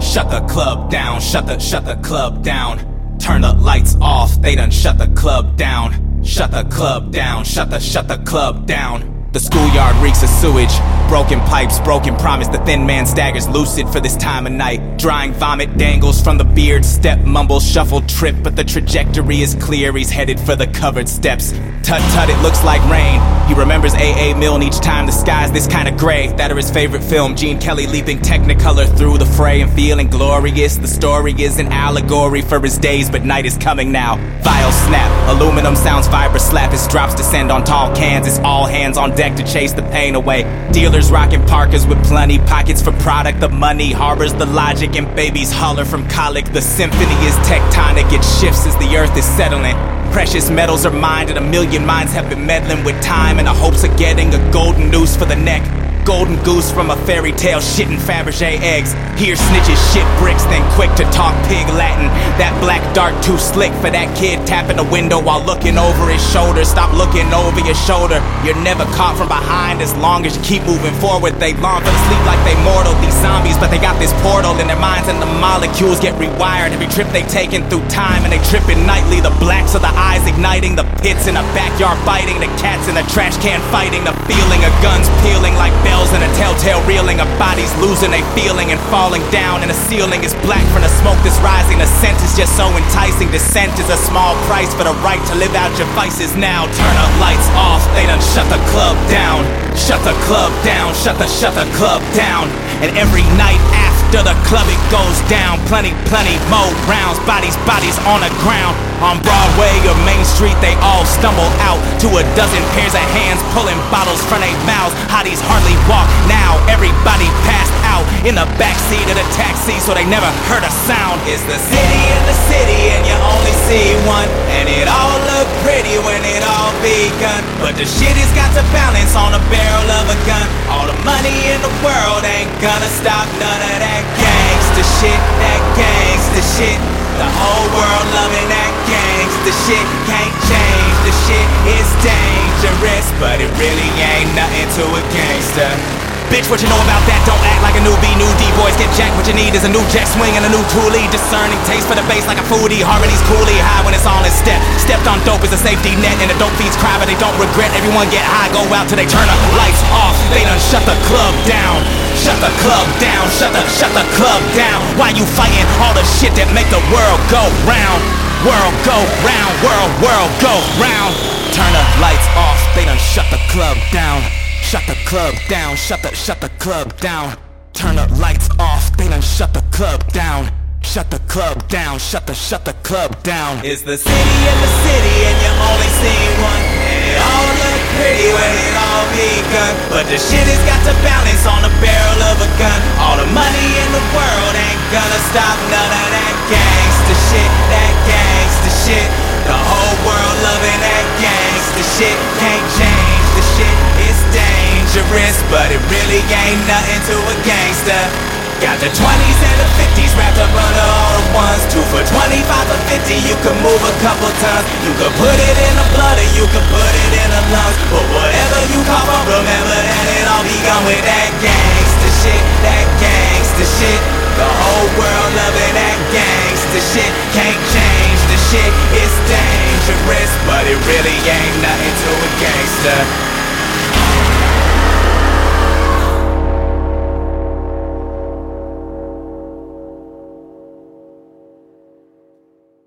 shut the club down, shut the club down. Turn the lights off, they done shut the club down. Shut the club down, shut the club down. The schoolyard reeks of sewage, broken pipes, broken promise. The thin man staggers lucid for this time of night. Drying vomit dangles from the beard. Step mumble, shuffle, trip, but the trajectory is clear. He's headed for the covered steps. Tut tut, it looks like rain. He remembers A.A. Milne each time the sky's this kind of gray. That are his favorite film, Gene Kelly leaping Technicolor through the fray and feeling glorious. The story is an allegory for his days, but night is coming now. Vial snap, aluminum sounds vibra slap. His drops descend on tall cans. It's all hands on deck to chase the pain away. Dealers rocking parkas with plenty pockets for product. The money harbors the logic and babies holler from colic. The symphony is tectonic, it shifts as the earth is settling. Precious metals are mined and a million minds have been meddling with time in the hopes of getting a golden noose for the neck. Golden goose from a fairy tale shitting Fabergé eggs. Here snitches shit bricks, then quick to talk pig Latin. That black dart too slick for that kid tapping the window while looking over his shoulder. Stop looking over your shoulder. You're never caught from behind as long as you keep moving forward. They long for the sleep like they mortal, these zombies, but they got this portal in their minds and the molecules get rewired. Every trip they taken through time and they tripping nightly. The blacks of the eyes igniting, the pits in the backyard biting, the cats in the trash can fighting, the feeling of guns peeling like bells and a telltale reeling of bodies losing they feeling and falling down, and the ceiling is black from the smoke that's rising. The scent is just so enticing. Dissent is a small price for the right to live out your vices. Now turn the lights off, they done shut the club down. Shut the club down, shut the club down. And every night after the club it goes down, plenty more rounds, bodies on the ground. On Broadway or Main Street they all stumble out to a dozen pairs of hands pulling bottles from their mouths. Hotties hardly walk now, everybody passed out in the backseat of the taxi so they never heard a sound. It's the city in the city and you only see one, and it all look pretty when it all begun, but the shit has got to balance on the barrel of a gun. All the money in the world ain't gonna stop none of that gangsta shit, that gangsta shit. The whole world loving that gangsta shit. Can't change the shit, it's dangerous, but it really ain't nothing to a gangster. Bitch, what you know about that? Don't act like a newbie. New D-boys get jacked. What you need is a new jack swing and a new toolie. Discerning taste for the bass like a foodie. Harmony's coolly high when it's all in step. Stepped on dope is a safety net, and the dope fiends cry but they don't regret. Everyone get high, go out till they turn the lights off. They done shut the club down. Shut the club down. Shut the club down. Why you fighting all the shit that make the world go round? World go round. World go round. Turn the lights off. They done shut the club down. Shut the club down, shut the club down. Turn the lights off, they done shut the club down. Shut the club down, shut the club down. It's the city in the city and you only see one, and it all look pretty when it all begun, but the shit has got to balance on the barrel of a gun. All the money in the world ain't gonna stop none of that gangsta shit, that gangsta shit. The whole world loving that gangsta shit. Can't change the shit, it's dangerous, but it really ain't nothing to a gangster. Got the 20s and the 50s wrapped up under all the ones. 2 for 25 or 50, you can move a couple tons. You can put it in the blood or you can put it in the lungs, but whatever you call from, remember that it all begun with that gangsta shit, that gangsta shit. The whole world loving that gangsta shit. Can't change the shit, it's dangerous, but it really ain't nothing to a gangster.